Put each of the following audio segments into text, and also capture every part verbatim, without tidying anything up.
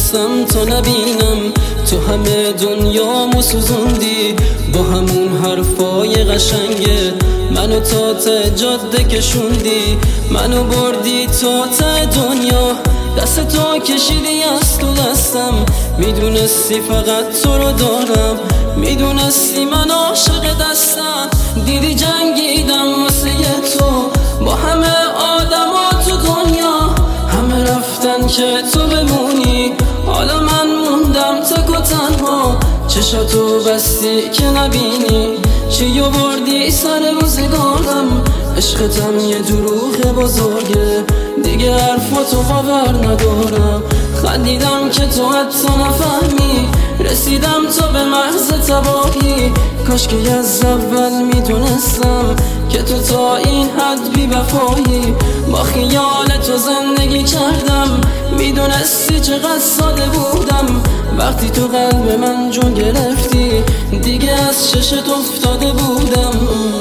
میدونستم تا نبینم تو همه دنیامو سوزوندی با همون حرفای قشنگه. منو تا ته جاده کشوندی، منو بردی تا ته دنیا، دست تو کشیدی از تو دستم. میدونستی فقط تو رو دارم، میدونستی من عاشق دستم. دیدی جنگیدم واسه تو با همه آدما تو دنیا، همه رفتن که تو بمونی، حالا من موندم تک و تنها. چشاتو بستی که نبینی چی آوردی سر روزگارم. عشقتم یه دروغ بزرگه، دیگه حرفاتو باور ندارم. خندیدم که تو حتی نفهمی، رسیدم تا به محض تباهی. کاش که از اول میدونستم که تو تا این حد بی وفایی. با خیال تو زندگی کردم، میدونستی چقدر ساده بودم. وقتی تو قلب من جون گرفتی، دیگه از چشت افتاده بودم.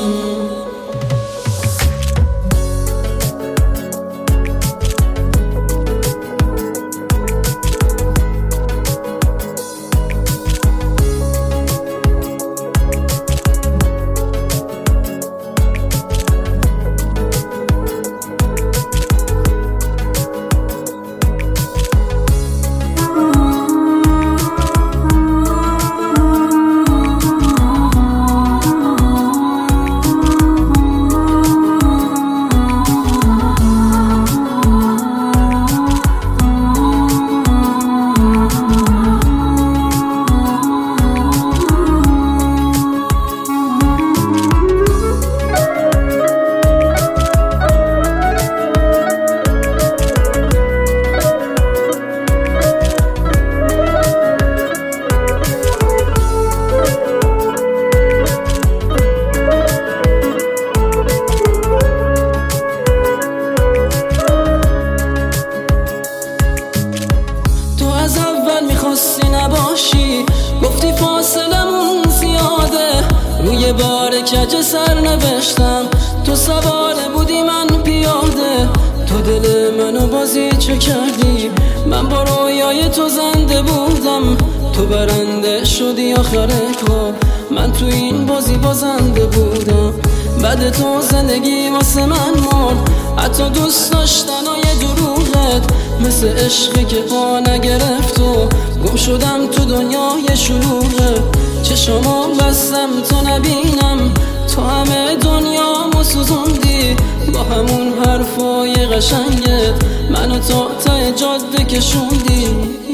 میخواستی نباشی، گفتی فاصلمون زیاده. روی بار کج سر نوشتم، تو سواره بودی من پیاده. تو دل منو بازی چه کردی، من با رویای تو زنده بودم. تو برنده شدی آخر کار، من تو این بازی بازنده بودم. بعد تو زندگی واسه من مرد، حتی دوست داشتن و یه دروغت مثل عشقی که پا نگرفت و گم شدم تو دنیای شلوغه. چشمو بستم تا نبینم تو همه دنیامو سوزوندی با همون حرفای قشنگت. منو تا ته جاده کشوندی.